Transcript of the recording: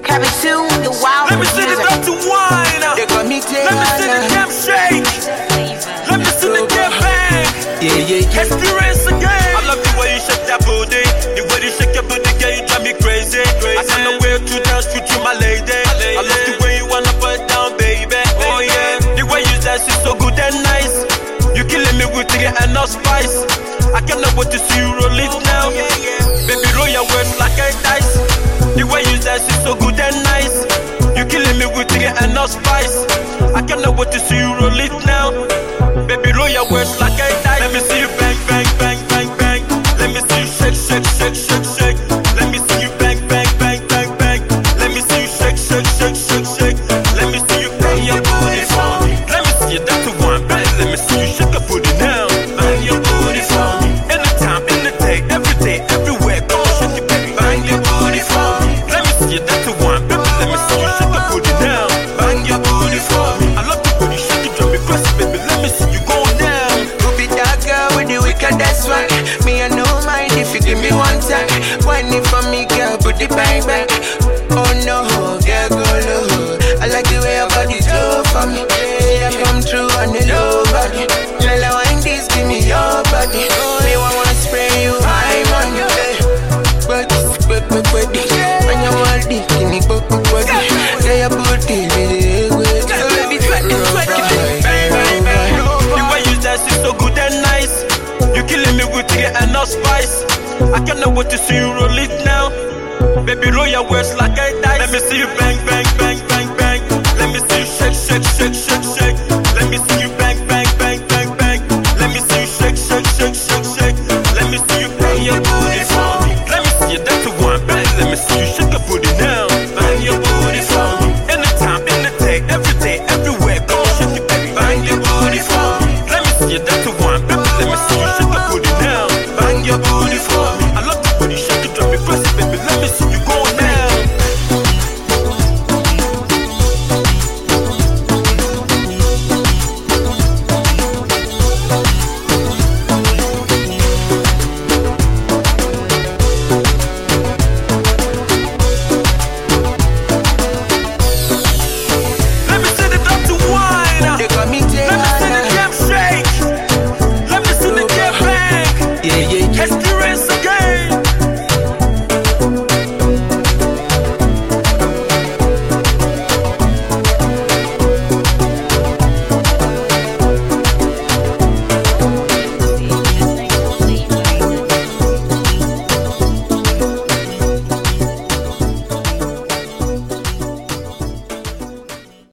Carry two, the wild. Let me see the dirty wine. They got me Let me see the damn shake. Let me see the damn bang. Yeah. Experience again. I love the way you shake that booty. The way you shake your booty, girl, you drive me crazy. I can't know where to dance with you, my lady. I love the way you wanna put it down, baby. Oh yeah. The way you dance is so good and nice. You killing me with it and no spice. I cannot wait to see you roll it now. Baby, roll your words like a dice. The way you dance is so good and nice. You killing me with it and no spice. I cannot wait to see you roll it now. Baby, roll your words like a dice. Let me see you bang, bang, bang, bang, bang. Let me see you shake, shake, shake, shake, shake. Let me see you bang, bang, bang, bang, bang. Let me see you shake, shake, shake, shake, shake. Let me see you bang your booty for me. Let me see you dance to one, baby. Let me see you shake your booty now. Bang your booty for me. Anytime, any day, every day, everywhere. Come on, shake it, baby. Bang your booty for me. Let me see you dance to one, baby. Let me see you shake your booty now. Bang your booty for me. I love the booty, shake it, drop it, press it, baby. Let me see you go down. Who be that girl with the wickedest one? Me, I no mind if you give me one time. Whine it for me, girl, put it bang bang. Oh no, girl, go low. I like the way your body's low for me. Yeah, come through on the low body. Girl, I want this, give me your body. Me, I wanna spray you high on you. Body, when you want it, give me body. Yeah, your booty, really good. So baby, twerk it, bang, bang, bang. The way you dance is so good and nice. You killing me with it and no spice. I cannot wait to see you roll it now. Baby, roll your words like a dice. Let me see you